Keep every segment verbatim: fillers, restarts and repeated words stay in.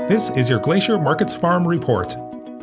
This is your Glacier Markets Farm Report.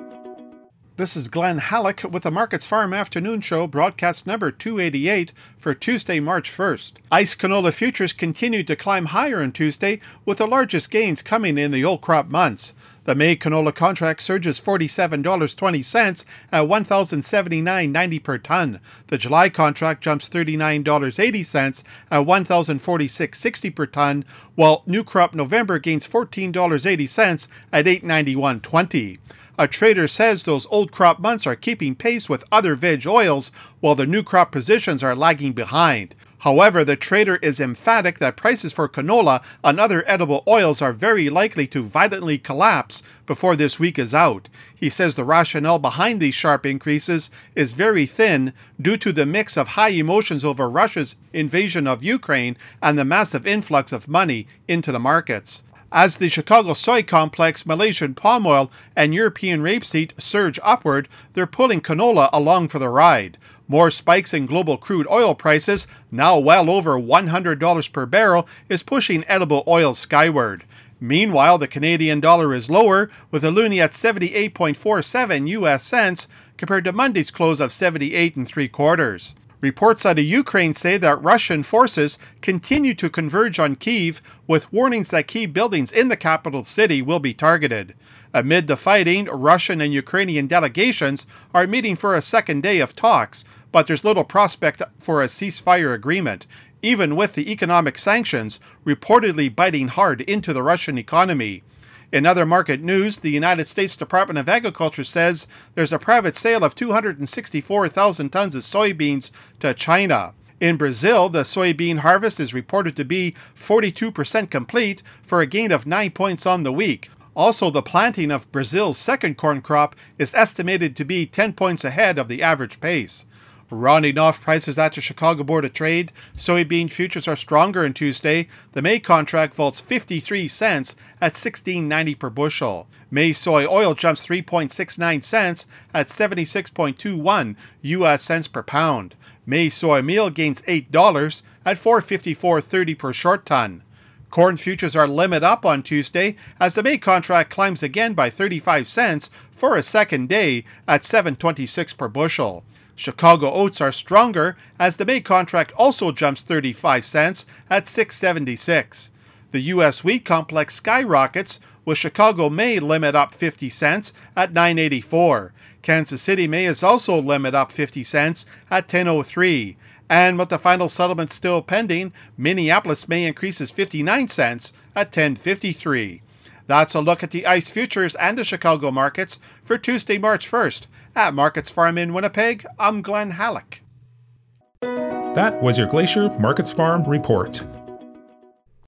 This is Glenn Halleck with the Markets Farm Afternoon Show, broadcast number two eighty-eight for Tuesday, March first. ICE canola futures continued to climb higher on Tuesday, with the largest gains coming in the old crop months. The May canola contract surges forty-seven dollars and twenty cents at one thousand seventy-nine dollars and ninety cents per ton. The July contract jumps thirty-nine dollars and eighty cents at one thousand forty-six dollars and sixty cents per ton, while new crop November gains fourteen dollars and eighty cents at eight ninety-one twenty. A trader says those old crop months are keeping pace with other veg oils, while the new crop positions are lagging behind. However, the trader is emphatic that prices for canola and other edible oils are very likely to violently collapse before this week is out. He says the rationale behind these sharp increases is very thin due to the mix of high emotions over Russia's invasion of Ukraine and the massive influx of money into the markets. As the Chicago soy complex, Malaysian palm oil, and European rapeseed surge upward, they're pulling canola along for the ride. More spikes in global crude oil prices, now well over one hundred dollars per barrel, is pushing edible oil skyward. Meanwhile, the Canadian dollar is lower, with the loonie at seventy-eight point four seven U S cents compared to Monday's close of seventy-eight and three quarters. Reports out of Ukraine say that Russian forces continue to converge on Kyiv, with warnings that key buildings in the capital city will be targeted. Amid the fighting, Russian and Ukrainian delegations are meeting for a second day of talks, but there's little prospect for a ceasefire agreement, even with the economic sanctions reportedly biting hard into the Russian economy. In other market news, the United States Department of Agriculture says there's a private sale of two hundred sixty-four thousand tons of soybeans to China. In Brazil, the soybean harvest is reported to be forty-two percent complete for a gain of nine points on the week. Also, the planting of Brazil's second corn crop is estimated to be ten points ahead of the average pace. Rounding off prices at the Chicago Board of Trade, soybean futures are stronger on Tuesday. The May contract vaults fifty-three cents at sixteen ninety per bushel. May soy oil jumps three point six nine cents at seventy-six point two one U S cents per pound. May soy meal gains eight dollars at four fifty-four thirty per short ton. Corn futures are limit up on Tuesday as the May contract climbs again by thirty-five cents for a second day at seven twenty-six per bushel. Chicago oats are stronger as the May contract also jumps thirty-five cents at six seventy-six. The U S wheat complex skyrockets, with Chicago May limit up fifty cents at nine eighty-four. Kansas City May is also limit up fifty cents at ten oh three. And with the final settlement still pending, Minneapolis May increases fifty-nine cents at ten fifty-three. That's a look at the ICE futures and the Chicago markets for Tuesday, March first. At Markets Farm in Winnipeg, I'm Glenn Halleck. That was your Glacier Markets Farm Report.